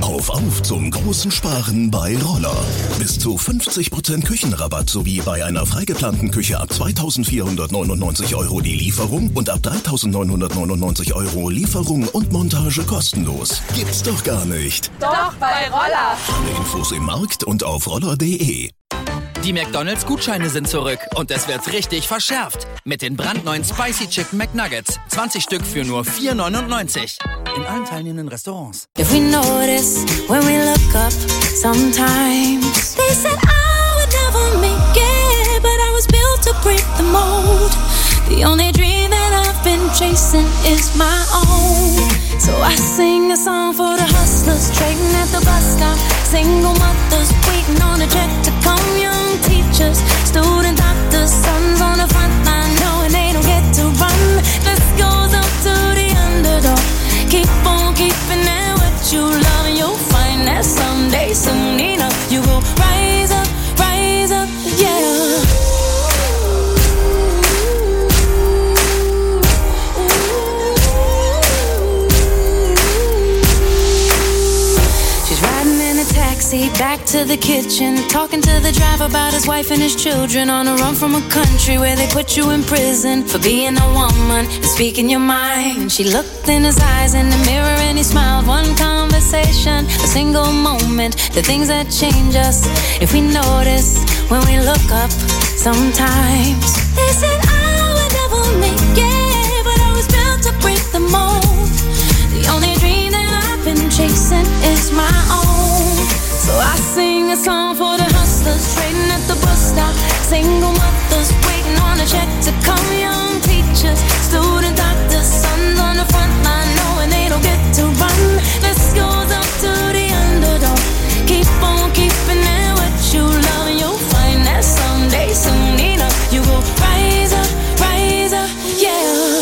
Auf zum großen Sparen bei Roller. Bis zu 50% Küchenrabatt sowie bei einer freigeplanten Küche ab 2.499 € die Lieferung und ab 3.999 € Lieferung und Montage kostenlos. Gibt's doch gar nicht. Doch, bei Roller. Alle Infos im Markt und auf roller.de. Die McDonald's-Gutscheine sind zurück und es wird richtig verschärft. Mit den brandneuen Spicy Chicken McNuggets. 20 Stück für nur 4,99. In allen teilnehmenden Restaurants. If we notice when we look up, sometimes they said I would never make it, but I was built to break the mold. The only dream that I've been chasing is my own. So I sing a song for the hustlers trading at the bus stop, single mothers waiting on a check to come, young teachers, student doctors, sons on the front line knowing they don't get to run. This goes up to the underdog. Keep on keeping at what you love, and you'll find that someday, soon enough, you will rise up, yeah. Taxi back to the kitchen, talking to the driver about his wife and his children, on a run from a country where they put you in prison for being a woman and speaking your mind. She looked in his eyes in the mirror and he smiled. One conversation, a single moment, the things that change us if we notice when we look up. Sometimes they said I would never make it, but I was built to break the mold. The only dream that I've been chasing is my own. So I sing a song for the hustlers trading at the bus stop, single mothers waiting on a check to come, young teachers, student doctors, sons on the front line knowing they don't get to run. This goes up to the underdog. Keep on keeping at what you love, and you'll find that someday, soon enough, you will rise up, yeah.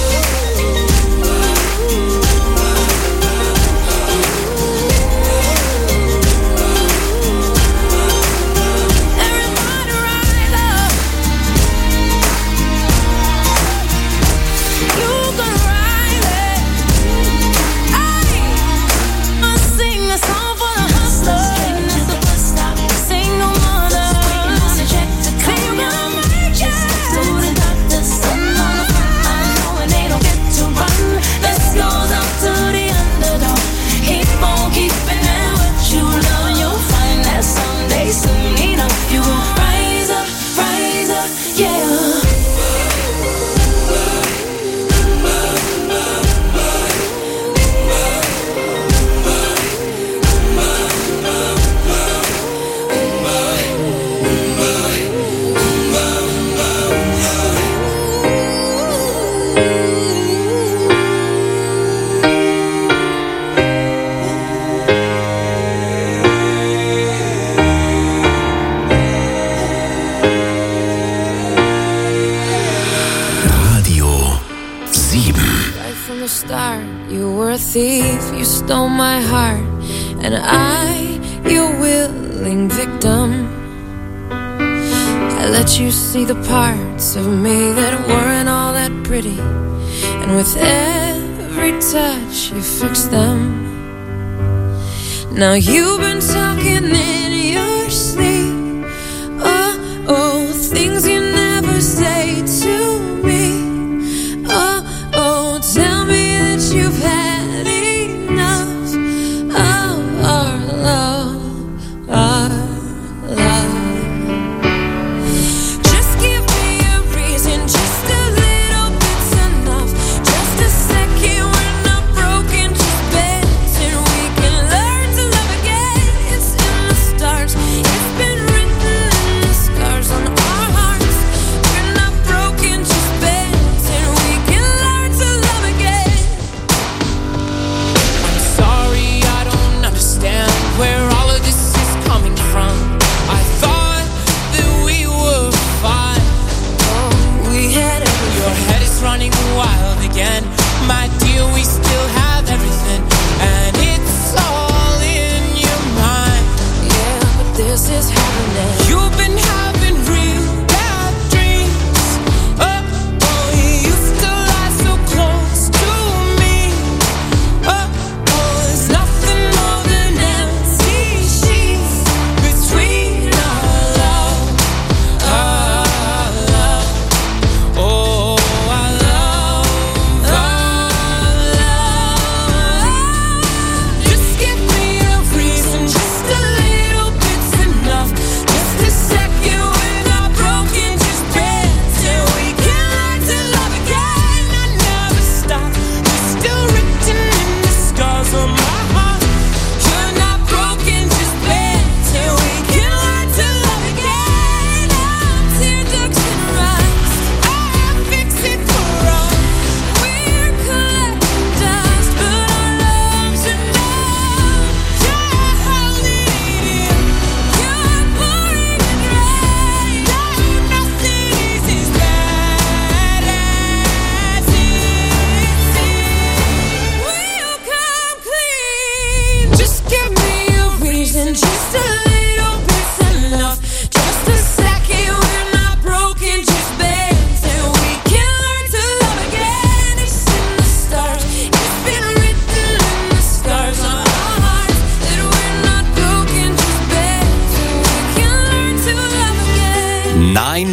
You stole my heart, and I, your willing victim. I let you see the parts of me that weren't all that pretty, and with every touch you fixed them. Now you've been talking in your sleep, oh, things you never say to me. Oh, tell me that you've had Stars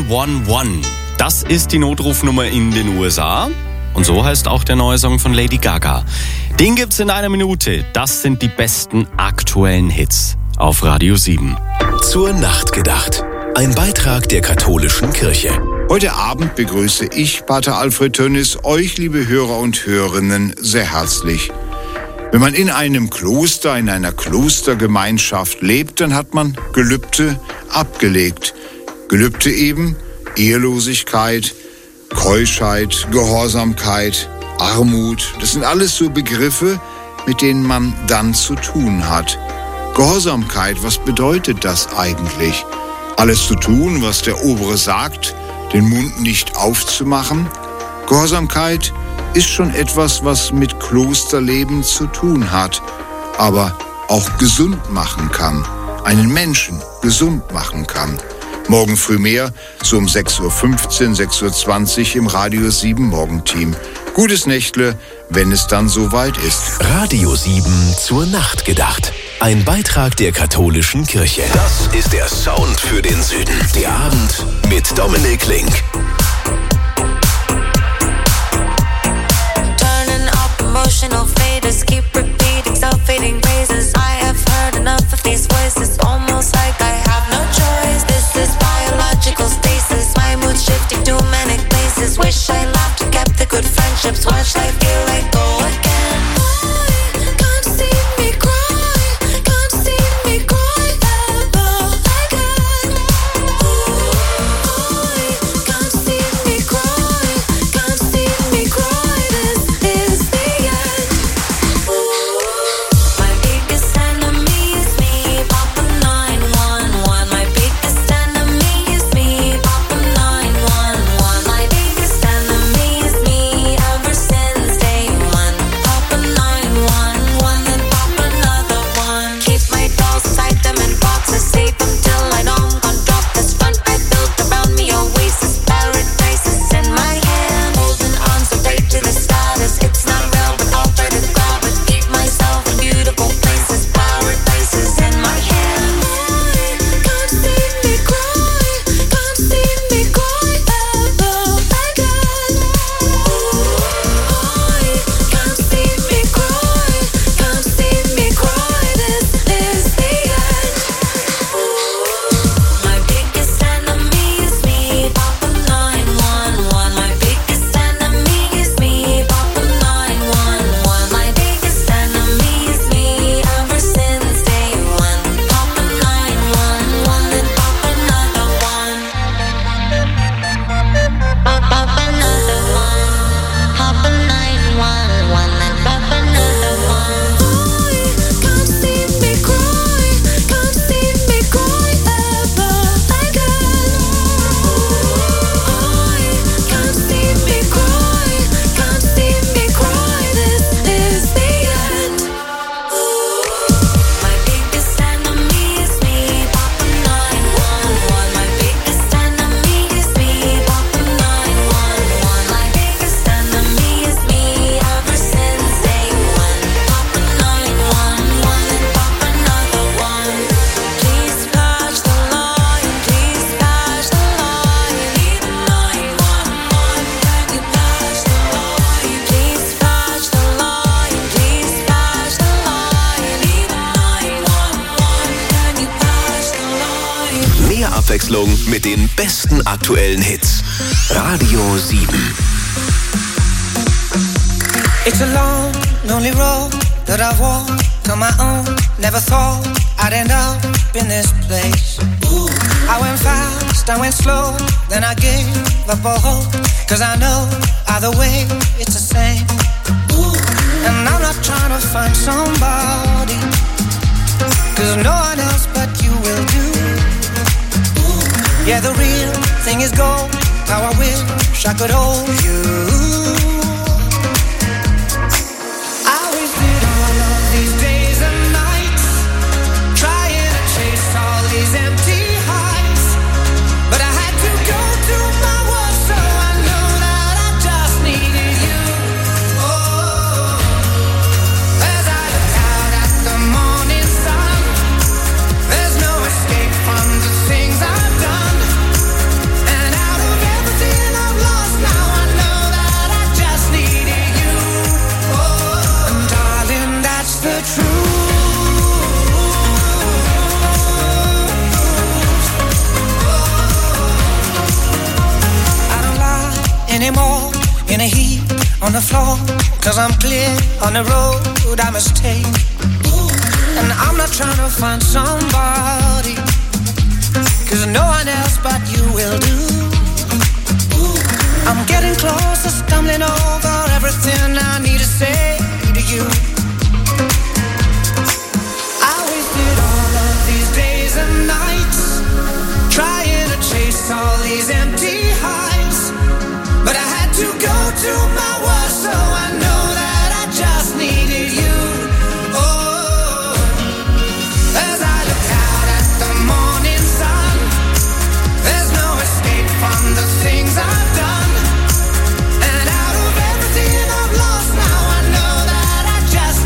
911. Das ist die Notrufnummer in den USA. Und so heißt auch der neue Song von Lady Gaga. Den gibt's in einer Minute. Das sind die besten aktuellen Hits auf Radio 7. Zur Nacht gedacht. Ein Beitrag der katholischen Kirche. Heute Abend begrüße ich, Pater Alfred Tönnis, euch, liebe Hörer und Hörerinnen, sehr herzlich. Wenn man in einem Kloster, in einer Klostergemeinschaft lebt, dann hat man Gelübde abgelegt. Gelübde eben, Ehelosigkeit, Keuschheit, Gehorsamkeit, Armut. Das sind alles so Begriffe, mit denen man dann zu tun hat. Gehorsamkeit, was bedeutet das eigentlich? Alles zu tun, was der Obere sagt, den Mund nicht aufzumachen? Gehorsamkeit ist schon etwas, was mit Klosterleben zu tun hat, aber auch gesund machen kann, einen Menschen gesund machen kann. Morgen früh mehr, so um 6.15 Uhr, 6.20 Uhr im Radio 7 Morgenteam. Gutes Nächtle, wenn es dann soweit ist. Radio 7 zur Nacht gedacht. Ein Beitrag der katholischen Kirche. Das ist der Sound für den Süden. Der Abend mit Dominik Link. Turning up emotional faders, keep repeating self-fading phrases. I have heard enough of these voices, almost like I have no choice. This is biological stasis, my mood shifting to manic places. Wish I laughed and kept the good friendships. Watch life feel like go again. Can't see me cry, can't see me cry ever again. Can't see me cry, can't see me cry. This is the end. My biggest enemy is me, Papa 911. My biggest enemy is me, Papa 911. My biggest enemy is me ever since day one. Papa 911 and pop another one. Keep my dolls inside them in boxes, save them till I know I'm gonna drop this front I built around me. Oasis, paradise is in my hand. Holding on so tight to the status. It's not real, but I'll try to grab it. Keep myself in beautiful places. Paradise is in my hand. Can't see me cry, can't see me cry ever again. Can't see me cry, can't see me cry. This is the end. My biggest enemy is me, Papa 911. My biggest enemy is me, Papa 911. My biggest enemy is me ever since day one. Papa 911 and pop another one. Pop another one. Papa 911 and pop another one. Can't see me cry, can't see me cry ever again. Can't see me cry, can't see me cry. This is the end. My biggest enemy is me, Papa 911. My biggest enemy is me, Papa 911. My biggest enemy is me ever since day one. Papa 911 and pop another one. Please patch the line, please patch the line. Need 911, can you patch the line? Please patch the line, please patch the line. Need 911, can you patch the line? Mehr Abwechslung mit den besten aktuellen Hits. Radio 7. It's a long, lonely road that I've walked on my own. Never thought I'd end up in this place. I went fast, I went slow, then I gave up all hope. 'Cause I know either way it's the same. And I'm not trying to find somebody, 'cause no one else but you will do. Yeah, the real thing is gold. How I wish I could hold you. I wasted all of these days and nights trying to chase all these empty heights, but I had to go through my world, so I know that I just needed you. Oh, as I look out at the morning sun, there's no escape from the things I've done, and on the floor, 'cause I'm clear on the road I must take. And I'm not trying to find somebody, 'cause no one else but you will do. I'm getting closer, stumbling over everything I need to say to you. I wasted all of these days and nights trying to chase all these empty highs, but I had to go to my worst, so I know that I just needed you. Oh, as I look out at the morning sun, there's no escape from the things I've done. And out of everything I've lost, now I know that I just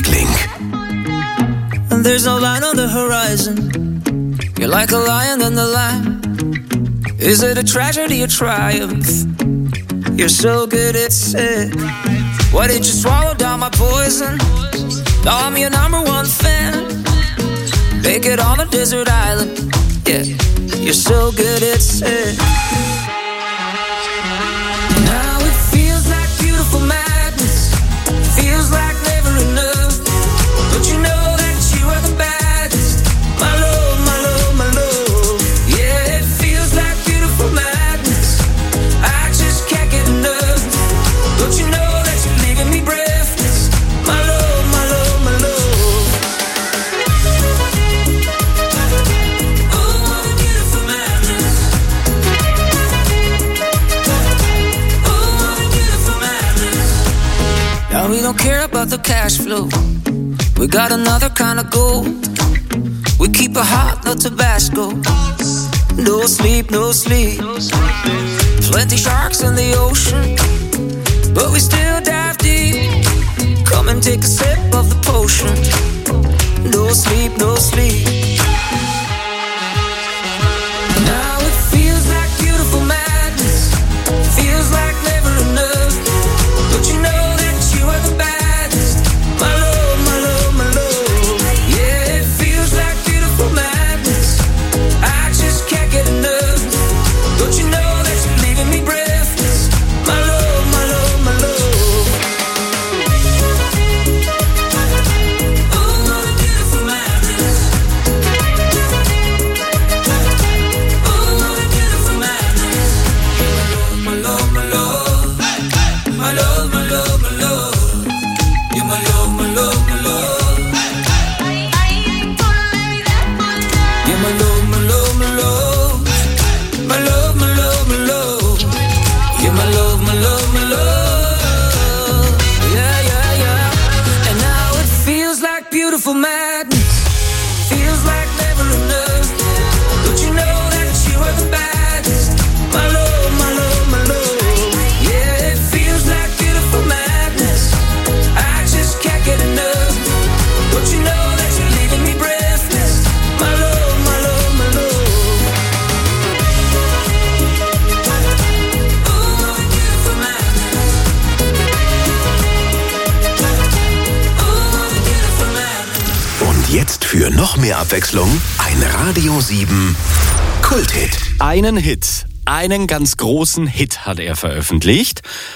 Liebling. And there's no line on the horizon. You're like a lion in the lamb. Is it a tragedy or triumph? You're so good at it. Why did you swallow down my poison? Now I'm your number one fan. Naked on a desert island. Yeah, you're so good at it. Now it feels like beautiful madness. Feels like never enough. Don't you know that you are the baddest? My love, my love, my love. Yeah, it feels like beautiful madness. I just can't get enough. Don't you know that you're leaving me breathless? My love, my love, my love. Oh, what a beautiful madness. Oh, what a beautiful madness. Now we don't care about the cash flow. We got another kind of gold. We keep it hot, no Tabasco. No sleep, no sleep. Plenty sharks in the ocean, but we still dive deep. Come and take a sip of the potion. No sleep, no sleep. Now it feels like beautiful madness. Feels like never enough. Don't you know that you are the baddest? My love, my love, my love. Yeah, it feels like beautiful madness. I just can't get enough. Don't you know that you're leaving me breathless? My love, my love, my love. Oh, what a beautiful madness. Oh, what a beautiful madness. My love, my love, my love, my love, my love. You're my love, my love, my love. You're my love, my love, my love. My love, my love, my love. You're my love, my love, my love. Yeah, yeah, yeah. And now it feels like beautiful madness. Feels like never enough. Don't you know that you are the baddest? My love, my love, my love. Yeah, it feels like beautiful madness. I just can't get enough. Don't you know that you're leaving me breathless? My love, my love, my love. Oh, what a beautiful madness. Oh, what a beautiful madness. Und jetzt für noch mehr Abwechslung ein Radio 7 Kulthit. Einen Hit, einen ganz großen Hit hat er veröffentlicht.